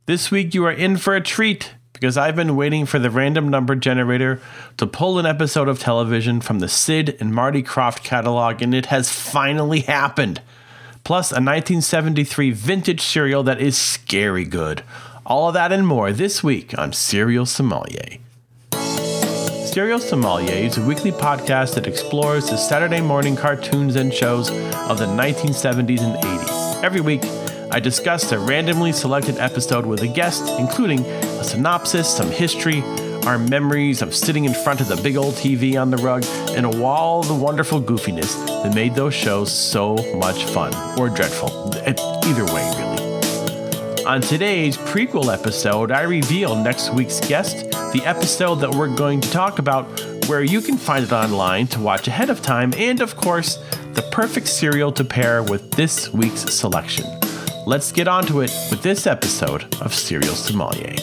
This week you are in for a treat because I've been waiting for the random number generator to pull an episode of television from the Sid and Marty Krofft catalog, and it has finally happened. Plus a 1973 vintage cereal that is scary good. All of that and more this week on Serial Sommelier. Serial Sommelier is a weekly podcast that explores the Saturday morning cartoons and shows of the 1970s and 80s. Every week, I discuss a randomly selected episode with a guest, including a synopsis, some history, our memories of sitting in front of the big old TV on the rug, and all the wonderful goofiness that made those shows so much fun, or dreadful. Either way, really. On today's prequel episode, I reveal next week's guest, the episode that we're going to talk about, where you can find it online to watch ahead of time, and of course, the perfect cereal to pair with this week's selection. Let's get on to it with this episode of Serial Sommelier.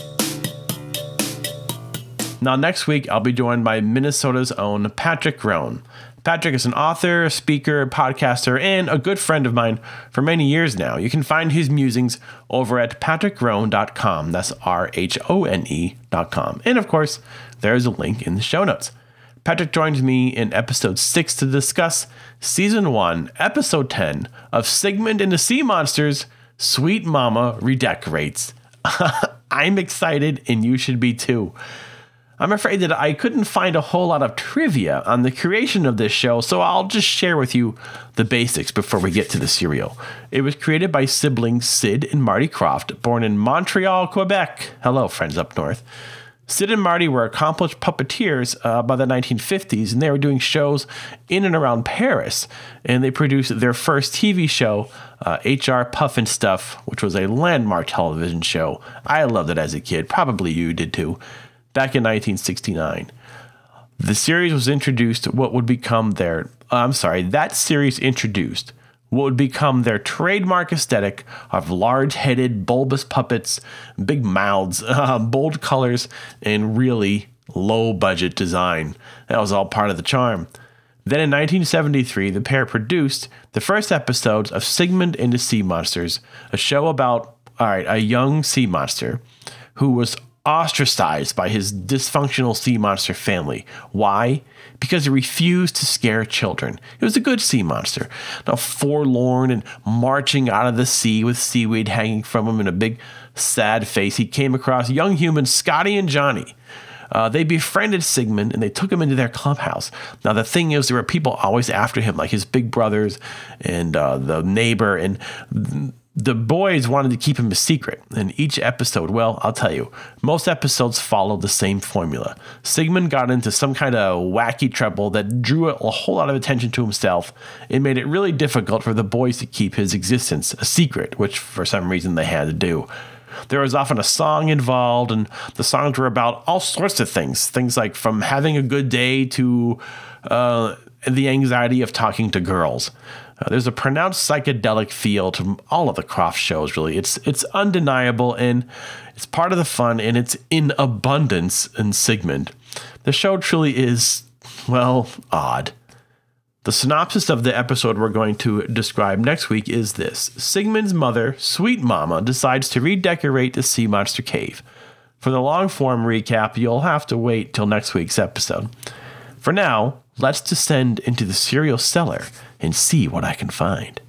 Now, next week, I'll be joined by Minnesota's own Patrick Roan. Patrick is an author, speaker, podcaster, and a good friend of mine for many years now. You can find his musings over at patrickroan.com. That's RHONE.com. And of course, there's a link in the show notes. Patrick joins me in episode 6 to discuss season 1, episode 10 of Sigmund and the Sea Monsters, Sweet Mama Redecorates. I'm excited, and you should be too. I'm afraid that I couldn't find a whole lot of trivia on the creation of this show, so I'll just share with you the basics before we get to the cereal. It was created by siblings Sid and Marty Krofft, born in Montreal, Quebec. Hello, friends up north. Sid and Marty were accomplished puppeteers by the 1950s, and they were doing shows in and around Paris. And they produced their first TV show, HR Pufnstuf, which was a landmark television show. I loved it as a kid. Probably you did too. Back in 1969. The series was introduced what would become that series introduced what would become their trademark aesthetic of large-headed, bulbous puppets, big mouths, bold colors, and really low-budget design. That was all part of the charm. Then in 1973, the pair produced the first episodes of Sigmund and the Sea Monsters, a show about, a young sea monster who was ostracized by his dysfunctional sea monster family. Why? Because he refused to scare children. He was a good sea monster. Now, forlorn and marching out of the sea with seaweed hanging from him and a big sad face, he came across young humans Scotty and Johnny. They befriended Sigmund and they took him into their clubhouse. Now, the thing is, there were people always after him, like his big brothers and the neighbor, and the boys wanted to keep him a secret. And each episode, well, I'll tell you, most episodes followed the same formula. Sigmund got into some kind of wacky trouble that drew a whole lot of attention to himself. It made it really difficult for the boys to keep his existence a secret, which for some reason they had to do. There was often a song involved, and the songs were about all sorts of things. Things like from having a good day to the anxiety of talking to girls. There's a pronounced psychedelic feel to all of the Krofft shows, really. It's undeniable, and it's part of the fun, and it's in abundance in Sigmund. The show truly is, well, odd. The synopsis of the episode we're going to describe next week is this. Sigmund's mother, Sweet Mama, decides to redecorate the sea monster cave. For the long-form recap, you'll have to wait till next week's episode. For now, let's descend into the cereal cellar and see what I can find.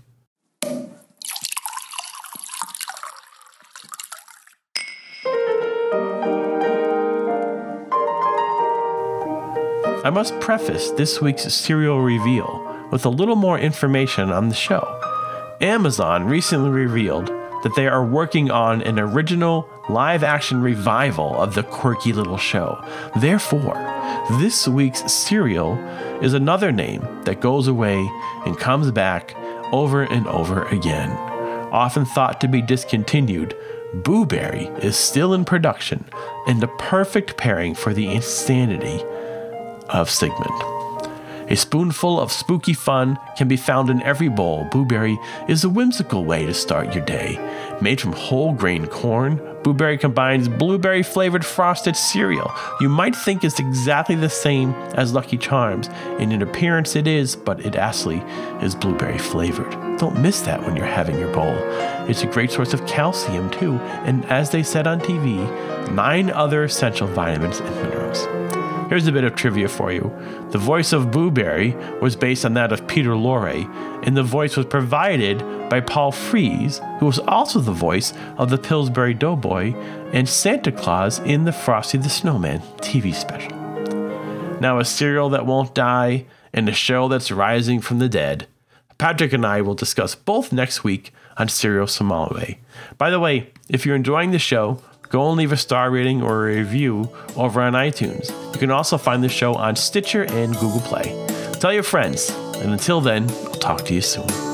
I must preface this week's cereal reveal with a little more information on the show. Amazon recently revealed that they are working on an original live-action revival of the quirky little show. Therefore, this week's cereal is another name that goes away and comes back over and over again. Often thought to be discontinued, Boo Berry is still in production and the perfect pairing for the insanity of Sigmund. A spoonful of spooky fun can be found in every bowl. Blueberry is a whimsical way to start your day. Made from whole grain corn, Blueberry combines blueberry-flavored frosted cereal. You might think it's exactly the same as Lucky Charms, and in appearance it is, but it actually is blueberry-flavored. Don't miss that when you're having your bowl. It's a great source of calcium, too, and as they said on TV, 9 other essential vitamins and minerals. Here's a bit of trivia for you. The voice of Blueberry was based on that of Peter Lorre, and the voice was provided by Paul Frees, who was also the voice of the Pillsbury Doughboy and Santa Claus in the Frosty the Snowman TV special. Now, a cereal that won't die and a show that's rising from the dead. Patrick and I will discuss both next week on Serial Sommelier. By the way, if you're enjoying the show, go and leave a star rating or a review over on iTunes. You can also find the show on Stitcher and Google Play. Tell your friends, and until then, I'll talk to you soon.